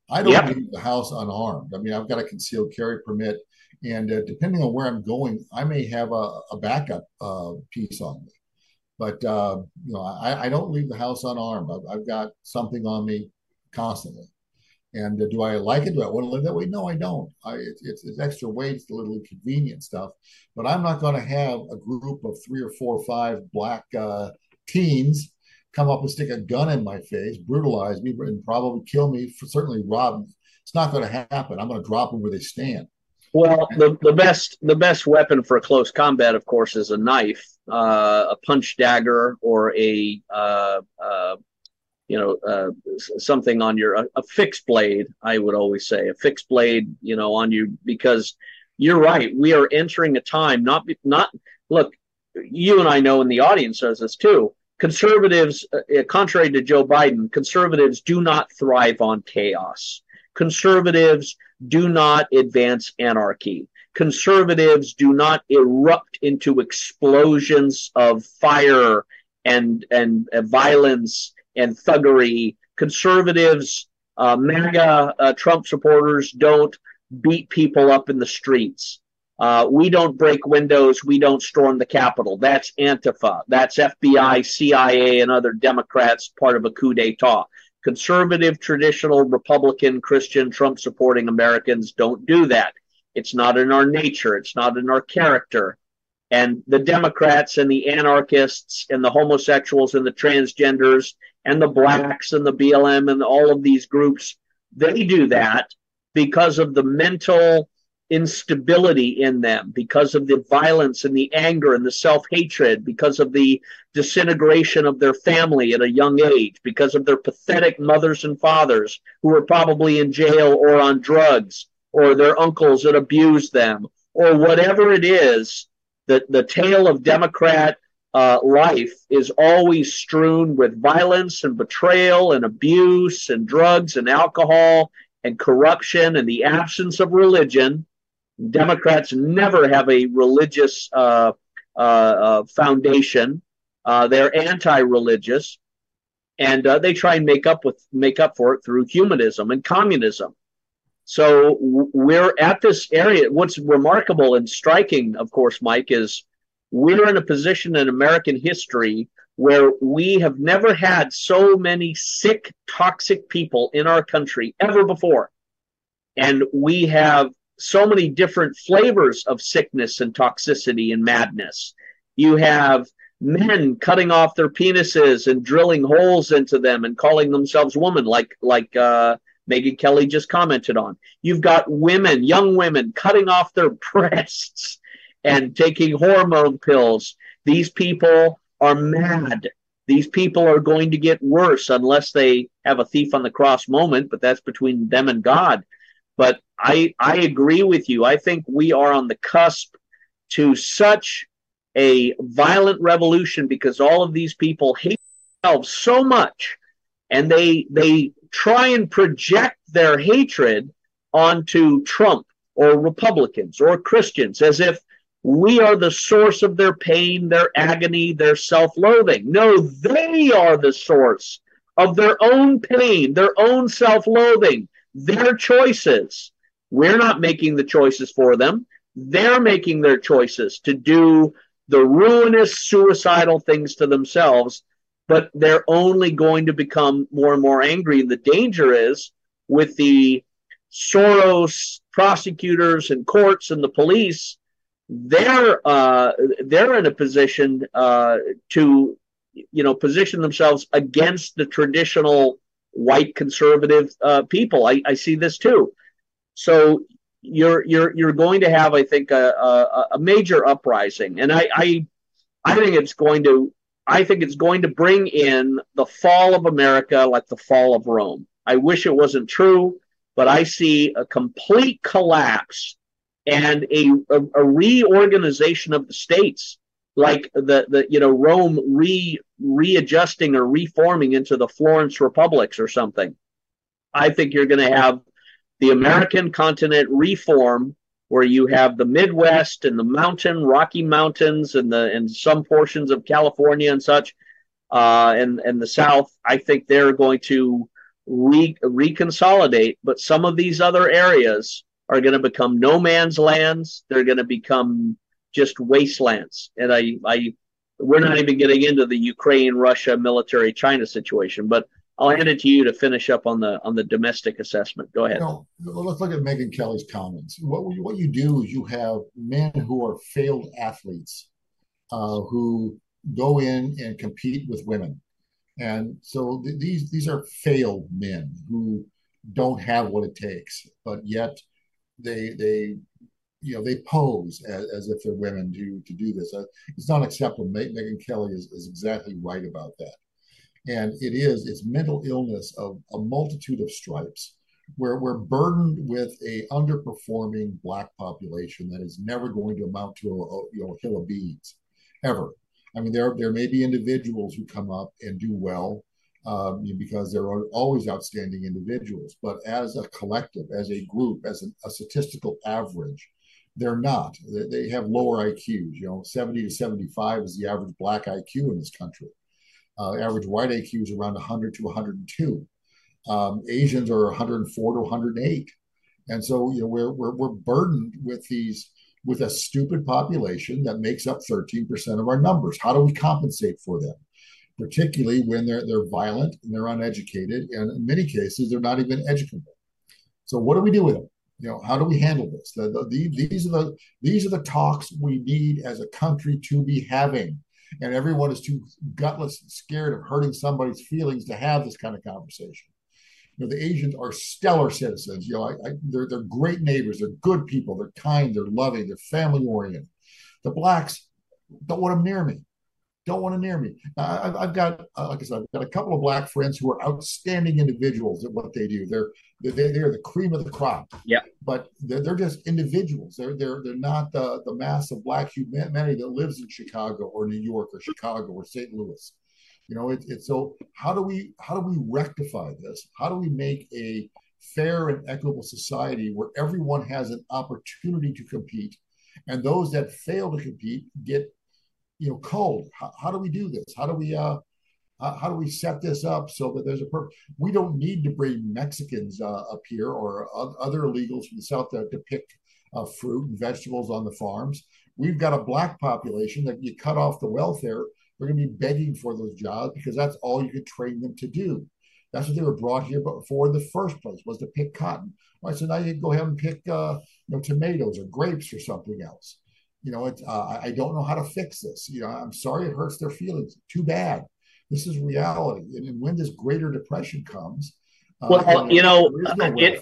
I don't
Yep.
leave the house unarmed. I mean, I've got a concealed carry permit, and uh, depending on where I'm going, I may have a, a backup uh, piece on me. But uh, you know, I, I don't leave the house unarmed. I've, I've got something on me constantly. And uh, do I like it? Do I want to live that way? No, I don't. I, it's, it's, it's extra weight, it's a little inconvenient stuff. But I'm not going to have a group of three or four or five black uh, teens come up and stick a gun in my face, brutalize me, and probably kill me, for, certainly rob me. It's not going to happen. I'm going to drop them where they stand.
Well, the, the best the best weapon for close combat, of course, is a knife, uh, a punch dagger, or a uh, uh, you know uh, something on your a, a fixed blade. I would always say a fixed blade, you know, on you, because you're right. We are entering a time. Not not look. You and I know, and the audience knows this too. Conservatives, uh, contrary to Joe Biden, conservatives do not thrive on chaos. Conservatives do not advance anarchy. Conservatives do not erupt into explosions of fire and and uh, violence and thuggery. Conservatives, uh, MAGA uh, Trump supporters, don't beat people up in the streets. Uh, we don't break windows. We don't storm the Capitol. That's Antifa. That's F B I, C I A, and other Democrats, part of a coup d'etat. Conservative, traditional, Republican, Christian, Trump-supporting Americans don't do that. It's not in our nature. It's not in our character. And the Democrats and the anarchists and the homosexuals and the transgenders and the blacks and the B L M and all of these groups, they do that because of the mental instability in them, because of the violence and the anger and the self-hatred, because of the disintegration of their family at a young age, because of their pathetic mothers and fathers who are probably in jail or on drugs, or their uncles that abused them, or whatever it is. The, the tale of Democrat uh, life is always strewn with violence and betrayal and abuse and drugs and alcohol and corruption and the absence of religion. Democrats never have a religious uh, uh, uh, foundation. Uh, they're anti-religious, and uh, they try and make up with make up for it through humanism and communism. So w- we're at this area. What's remarkable and striking, of course, Mike, is we're in a position in American history where we have never had so many sick, toxic people in our country ever before, and we have so many different flavors of sickness and toxicity and madness. You have men cutting off their penises and drilling holes into them and calling themselves women, like like uh, Megyn Kelly just commented on. You've got women, young women, cutting off their breasts and taking hormone pills. These people are mad. These people are going to get worse unless they have a thief on the cross moment, but that's between them and God. But I, I agree with you. I think we are on the cusp to such a violent revolution because all of these people hate themselves so much, and they they try and project their hatred onto Trump or Republicans or Christians as if we are the source of their pain, their agony, their self-loathing. No, they are the source of their own pain, their own self-loathing, their choices. We're not making the choices for them. They're making their choices to do the ruinous, suicidal things to themselves, but they're only going to become more and more angry. And the danger is with the Soros prosecutors and courts and the police, they're uh, they're in a position uh, to, you know, position themselves against the traditional white conservative uh, people. I, I see this too. So you're you're you're going to have, I think, a, a, a major uprising, and I, I I think it's going to I think it's going to bring in the fall of America like the fall of Rome. I wish it wasn't true, but I see a complete collapse and a, a, a reorganization of the states, like the, the you know Rome re readjusting or reforming into the Florence republics or something. I think you're going to have the American continent reform, where you have the Midwest and the mountain, Rocky Mountains, and the and some portions of California and such, uh, and and the South. I think they're going to re- reconsolidate, but some of these other areas are going to become no man's lands. They're going to become just wastelands. And I, I, we're not even getting into the Ukraine, Russia, military, China situation, but I'll hand it to you to finish up on the on the domestic assessment. Go ahead.
You know, let's look at Megyn Kelly's comments. What what you do is you have men who are failed athletes uh, who go in and compete with women, and so th- these these are failed men who don't have what it takes, but yet they they you know they pose as, as if they're women to to do this. Uh, it's not acceptable. Megyn Kelly is, is exactly right about that. And it is, it's mental illness of a multitude of stripes, where we're burdened with a underperforming Black population that is never going to amount to a, a you know, a hill of beans, ever. I mean, there, there may be individuals who come up and do well um, because there are always outstanding individuals, but as a collective, as a group, as a, a statistical average, they're not. They, they have lower I Qs. You know, seventy to seventy-five is the average Black I Q in this country. Uh, average white I Q is around one hundred to one hundred two. Um, Asians are one hundred four to one hundred eight. And so, you know, we're, we're, we're burdened with these, with a stupid population that makes up thirteen percent of our numbers. How do we compensate for them? Particularly when they're, they're violent and they're uneducated, and in many cases, they're not even educable. So what do we do with them? You know, how do we handle this? The, the, the, these are the, these are the talks we need as a country to be having. And everyone is too gutless and scared of hurting somebody's feelings to have this kind of conversation. You know, the Asians are stellar citizens. You know, I, I, they're they're great neighbors. They're good people. They're kind. They're loving. They're family oriented. The Blacks don't want them near me. Don't want them near me. I, I've got, uh, like I said, I've got a couple of Black friends who are outstanding individuals at what they do. They're they're, they're the cream of the crop.
Yeah.
But they're, they're just individuals. They're they're they're not the the mass of Black humanity that lives in Chicago or New York or Chicago or Saint Louis. You know, it, it's so how do we how do we rectify this? How do we make a fair and equitable society where everyone has an opportunity to compete, and those that fail to compete get, you know, culled? How, how do we do this? How do we uh how do we set this up so that there's a purpose? We don't need to bring Mexicans uh, up here or other illegals from the South to, to pick uh, fruit and vegetables on the farms. We've got a Black population that you cut off the welfare. They're going to be begging for those jobs because that's all you could train them to do. That's what they were brought here for in the first place, was to pick cotton. All right, so now you can go ahead and pick uh, you know, tomatoes or grapes or something else. You know, it, uh, I don't know how to fix this. You know, I'm sorry it hurts their feelings. Too bad. This is reality. And when this greater depression comes, uh,
well, you know, no it,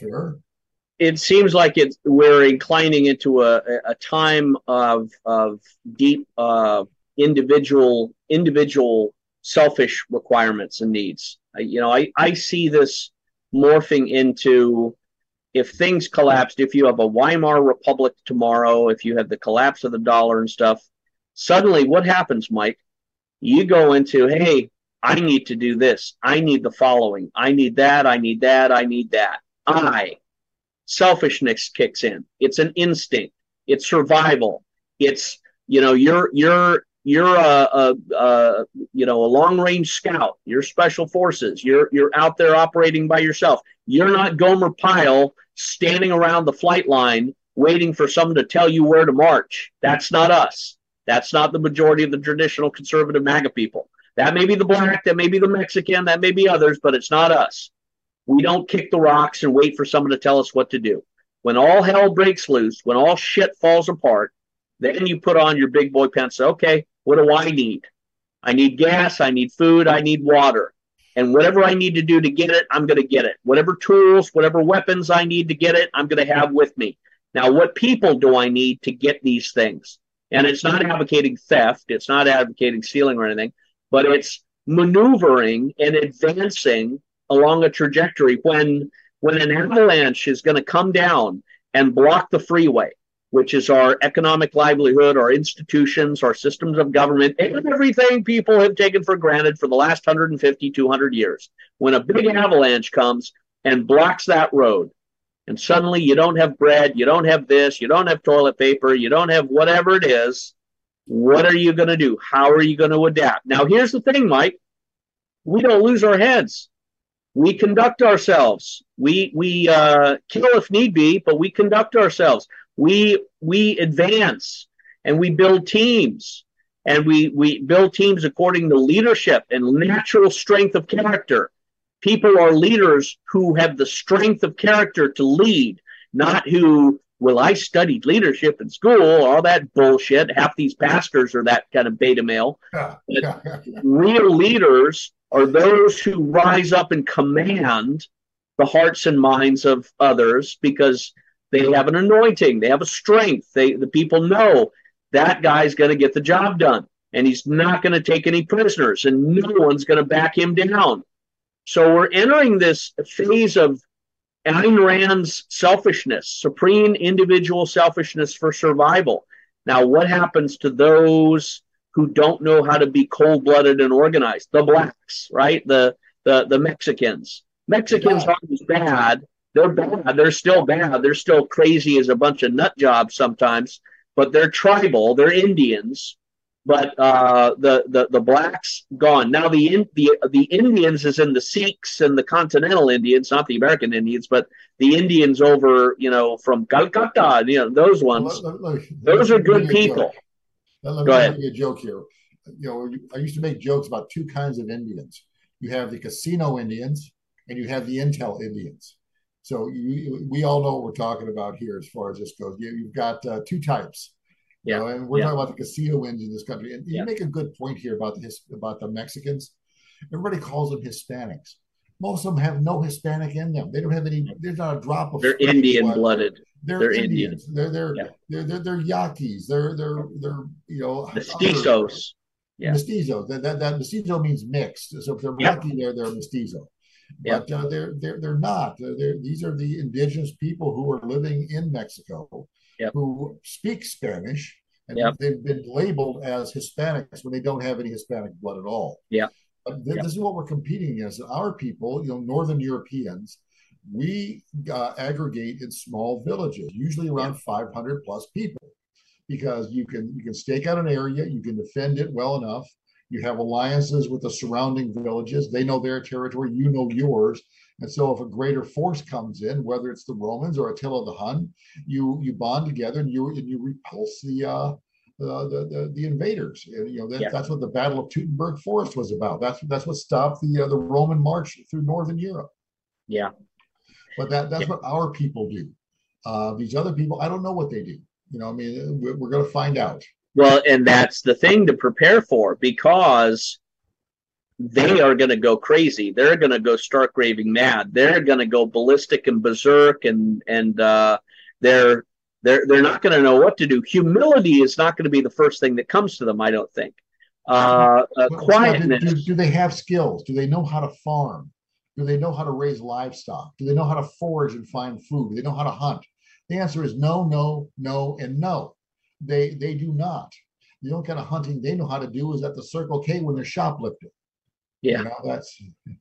it seems like it's we're inclining into a, a time of of deep uh, individual individual selfish requirements and needs. I, you know, I, I see this morphing into, if things collapsed, if you have a Weimar Republic tomorrow, if you have the collapse of the dollar and stuff, suddenly what happens, Mike? You go into, hey, I need to do this. I need the following. I need that. I need that. I need that. I. Selfishness kicks in. It's an instinct. It's survival. It's, you know, you're, you're, you're a, a, a you know, a long range scout. You're special forces. You're, you're out there operating by yourself. You're not Gomer Pyle standing around the flight line waiting for someone to tell you where to march. That's not us. That's not the majority of the traditional conservative MAGA people. That may be the Black, that may be the Mexican, that may be others, but it's not us. We don't kick the rocks and wait for someone to tell us what to do. When all hell breaks loose, when all shit falls apart, then you put on your big boy pants. Okay, what do I need? I need gas, I need food, I need water. And whatever I need to do to get it, I'm going to get it. Whatever tools, whatever weapons I need to get it, I'm going to have with me. Now, what people do I need to get these things? And it's not advocating theft. It's not advocating stealing or anything, but it's maneuvering and advancing along a trajectory. When, when an avalanche is going to come down and block the freeway, which is our economic livelihood, our institutions, our systems of government, and everything people have taken for granted for the last one hundred fifty, two hundred years. When a big avalanche comes and blocks that road, and suddenly you don't have bread, you don't have this, you don't have toilet paper, you don't have whatever it is, what are you going to do? How are you going to adapt? Now, here's the thing, Mike. We don't lose our heads. we conduct ourselves. We we uh, kill if need be, but we conduct ourselves. We we advance and we build teams, and we we build teams according to leadership and natural strength of character. People are leaders who have the strength of character to lead, not who, well, I studied leadership in school, all that bullshit. Half these pastors are that kind of beta male. But real leaders are those who rise up and command the hearts and minds of others because they have an anointing, they have a strength. They the people know that guy's going to get the job done, and he's not going to take any prisoners, and no one's going to back him down. So we're entering this phase of Ayn Rand's selfishness, supreme individual selfishness for survival. Now, what happens to those who don't know how to be cold-blooded and organized? The blacks, right? The the the Mexicans. Mexicans aren't as bad. They're bad. They're still bad. They're still crazy as a bunch of nut jobs sometimes, but they're tribal. They're Indians. But uh, the, the the blacks gone. Now the in, the the Indians is in the Sikhs and the continental Indians, not the American Indians, but the Indians over, you know, from Calcutta, you know, those ones. Let, let, let, those are good people.
Let, let
Go
me
ahead.
make a joke here. You know, I used to make jokes about two kinds of Indians. You have the casino Indians and you have the intel Indians. So you, we all know what we're talking about here as far as this goes. You, you've got uh, two types.
Yeah,
you know, and we're
yeah.
talking about the casino wins in this country. And you
yeah.
make a good point here about the his, about the Mexicans. Everybody calls them Hispanics. Most of them have no Hispanic in them. They don't have any. There's not a drop of.
They're Indian blooded.
They're,
they're
Indians.
Indian.
They're they're,
yeah.
they're they're they're Yaquis. They're they're they're you know
mestizos.
Yeah, mestizo. That, that that mestizo means mixed. So if they're
yep.
lucky, they're they're mestizo. But yep. uh, they're they're they're not. They're, they're, these are the indigenous people who are living in Mexico
yep.
who speak Spanish. And
yep.
they've been labeled as Hispanics when they don't have any Hispanic blood at all.
Yeah.
But th-
yep.
this is what we're competing against. Our people, you know, Northern Europeans, we uh, aggregate in small villages, usually around yep. five hundred plus people, because you can you can stake out an area, you can defend it well enough. You have alliances with the surrounding villages. They know their territory, you know yours. And so if a greater force comes in, whether it's the Romans or Attila the Hun, you you bond together and you and you repulse the uh, the, the, the the invaders. And you know that, yeah. that's what the Battle of Teutoburg Forest was about. That's that's what stopped the uh, the Roman march through Northern Europe.
Yeah.
But that that's
yeah.
what our people do. Uh, these other people, I don't know what they do. You know, I mean, we're, we're going to find out.
Well, and that's the thing to prepare for, because they are going to go crazy. They're going to go stark raving mad. They're going to go ballistic and berserk, and and uh, they're they're they're not going to know what to do. Humility is not going to be the first thing that comes to them, I don't think. Uh, uh, quietness.
Do, do they have skills? Do they know how to farm? Do they know how to raise livestock? Do they know how to forage and find food? Do they know how to hunt? The answer is no, no, no, and no. They they do not. The only kind of hunting they know how to do is at the Circle K when they're shoplifting.
Yeah,
you know, that's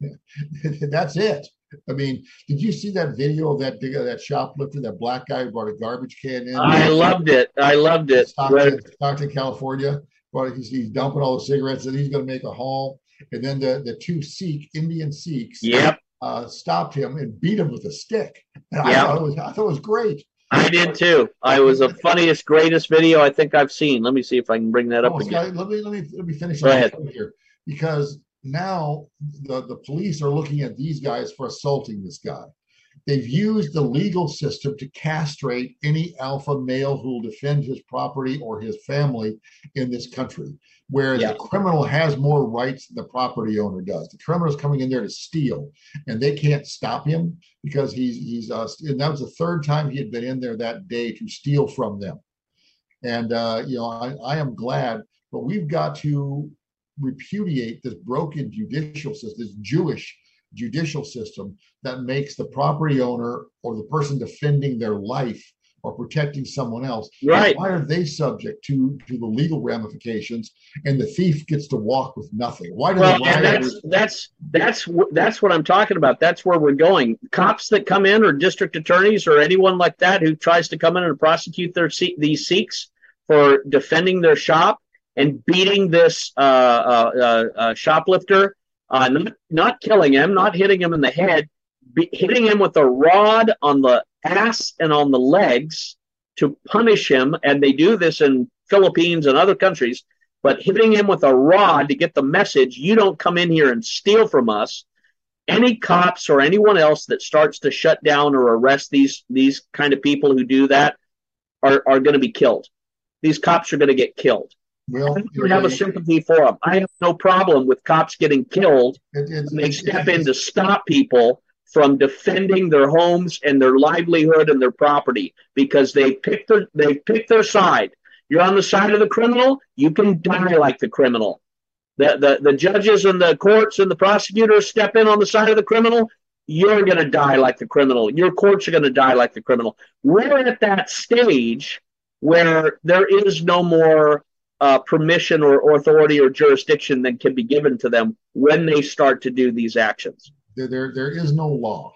that's it. I mean, did you see that video of that that shoplifter, that black guy who brought a garbage can in?
I loved it. I loved it.
Stockton, Stockton, California. But he's, he's dumping all the cigarettes, and he's going to make a haul. And then the the two Sikh Indian Sikhs,
yep.
uh, stopped him and beat him with a stick. And
yep.
I thought it was I thought it was great.
I did too. I was the funniest, greatest video I think I've seen. Let me see if I can bring that up
oh,
again.
Scott, let me let me let me finish
Go ahead.
here, because now the, the police are looking at these guys for assaulting this guy. They've used the legal system to castrate any alpha male who will defend his property or his family in this country, whereas yeah. the criminal has more rights than the property owner does. The criminal is coming in there to steal, and they can't stop him because he's he's uh, and that was the third time he had been in there that day to steal from them. And uh, you know, I, I am glad, but we've got to repudiate this broken judicial system, this Jewish judicial system that makes the property owner or the person defending their life or protecting someone else.
Right.
Why are they subject to, to the legal ramifications, and the thief gets to walk with nothing? Why do
well,
they
and that's that's that's that's what I'm talking about. That's where we're going. Cops that come in, or district attorneys, or anyone like that who tries to come in and prosecute their these Sikhs for defending their shop and beating this uh, uh, uh, shoplifter, uh, not, not killing him, not hitting him in the head, be, hitting him with a rod on the ass and on the legs to punish him. And they do this in Philippines and other countries, but hitting him with a rod to get the message, you don't come in here and steal from us. Any cops or anyone else that starts to shut down or arrest these these kind of people who do that are, are going to be killed. These cops are going to get killed.
Well,
I have a sympathy for them. I have no problem with cops getting killed.
It, it,
they
it,
step
it,
in to stop people from defending their homes and their livelihood and their property because they pick their they pick their side. You're on the side of the criminal, you can die like the criminal. The, the, the judges and the courts and the prosecutors step in on the side of the criminal, you're going to die like the criminal. Your courts are going to die like the criminal. We're at that stage where there is no more uh, permission or authority or jurisdiction that can be given to them when they start to do these actions.
There, there, there is no law.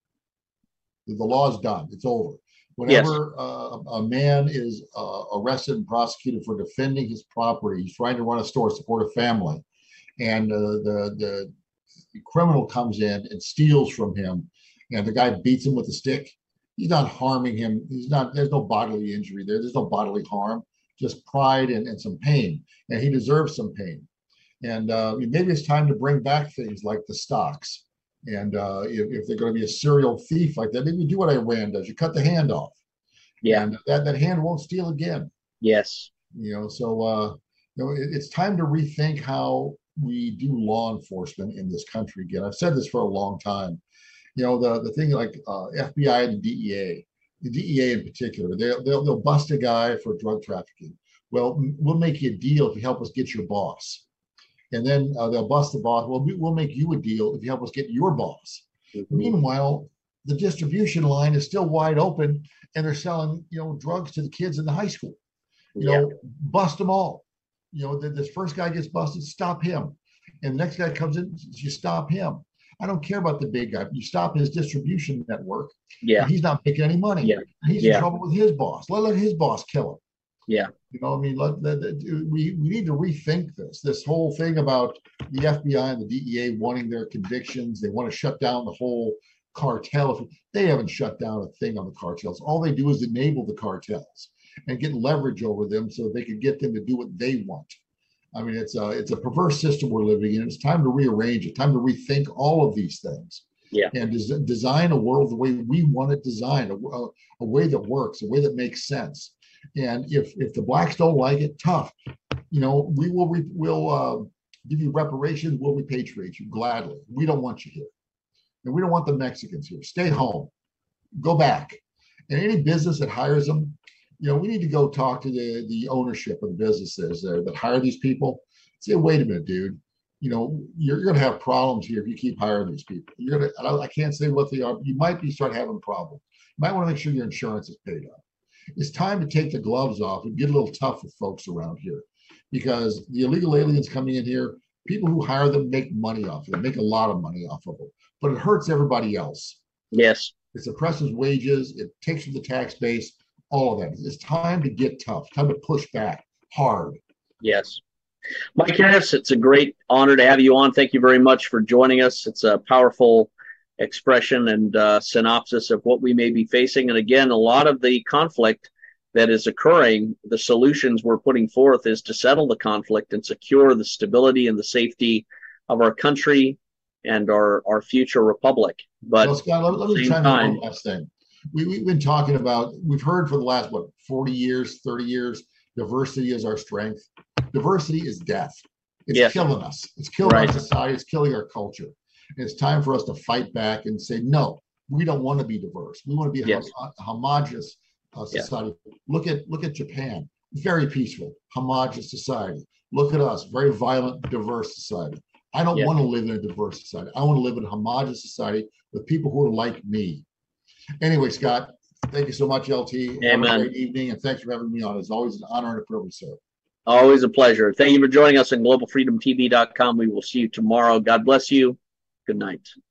The law is done. It's over. Whenever yes. uh, a man is uh, arrested and prosecuted for defending his property, he's trying to run a store, support a family, and uh, the, the the criminal comes in and steals from him, and the guy beats him with a stick. He's not harming him. He's not. There's no bodily injury there. There's no bodily harm. Just pride and, and some pain, and he deserves some pain. And uh, maybe it's time to bring back things like the stocks. And uh, if, if they're going to be a serial thief like that, maybe you do what Iran does. You cut the hand off.
Yeah.
And that, that hand won't steal again.
Yes.
You know, so uh, you know, it, it's time to rethink how we do law enforcement in this country again. I've said this for a long time. You know, the, the thing like uh, F B I and the D E A, the D E A in particular, they, they'll, they'll bust a guy for drug trafficking. Well, we'll make you a deal if you help us get your boss. And then uh, they'll bust the boss. Well, we, we'll make you a deal if you help us get your boss. Mm-hmm. Meanwhile, the distribution line is still wide open, and they're selling, you know, drugs to the kids in the high school. You yeah. know, bust them all. You know, the, this first guy gets busted, stop him. And the next guy comes in, you stop him. I don't care about the big guy. You stop his distribution network.
Yeah,
he's not making any money.
Yeah,
he's
yeah.
in trouble with his boss. Let, let his boss kill him.
Yeah.
You know, I mean, let, let, let, we, we need to rethink this. This whole thing about the F B I and the D E A wanting their convictions. They want to shut down the whole cartel. They haven't shut down a thing on the cartels. All they do is enable the cartels and get leverage over them so they can get them to do what they want. I mean, it's a, it's a perverse system we're living in. It's time to rearrange it, time to rethink all of these things.
Yeah.
And des- design a world the way we want it designed, a, a, a way that works, a way that makes sense. And if if the blacks don't like it, tough. You know, we will re, we'll uh, give you reparations. We'll repatriate you gladly. We don't want you here, and we don't want the Mexicans here. Stay home, go back. And any business that hires them, you know, we need to go talk to the the ownership of the businesses there that hire these people. Say, wait a minute, dude. You know, you're, you're going to have problems here if you keep hiring these people. You're going to. I can't say what they are. But you might be start having problems. You might want to make sure your insurance is paid up. It's time to take the gloves off and get a little tough with folks around here, because the illegal aliens coming in here, people who hire them make money off of them, make a lot of money off of them, but it hurts everybody else.
Yes.
It suppresses wages. It takes from the tax base, all of that. It's time to get tough, time to push back hard.
Yes. Mike Harris, it's a great honor to have you on. Thank you very much for joining us. It's a powerful expression and uh, synopsis of what we may be facing. And again, a lot of the conflict that is occurring, the solutions we're putting forth is to settle the conflict and secure the stability and the safety of our country and our, our future republic. But
well, Scott, let, let me chime in one last thing. We, we've been talking about, we've heard for the last, what, forty years, thirty years, diversity is our strength. Diversity is death. It's yes. killing us. It's killing right. our society. It's killing our culture. It's time for us to fight back and say, no, we don't want to be diverse. We want to be a,
yes.
a, a homogenous uh, society. Yeah. Look at look at Japan, very peaceful, homogenous society. Look at us, very violent, diverse society. I don't yeah. want to live in a diverse society. I want to live in a homogenous society with people who are like me. Anyway, Scott, thank you so much, L T.
Amen.
Have a great evening, and thanks for having me on. It's always an honor and a privilege, sir.
Always a pleasure. Thank you for joining us on global freedom t v dot com. We will see you tomorrow. God bless you. Good night.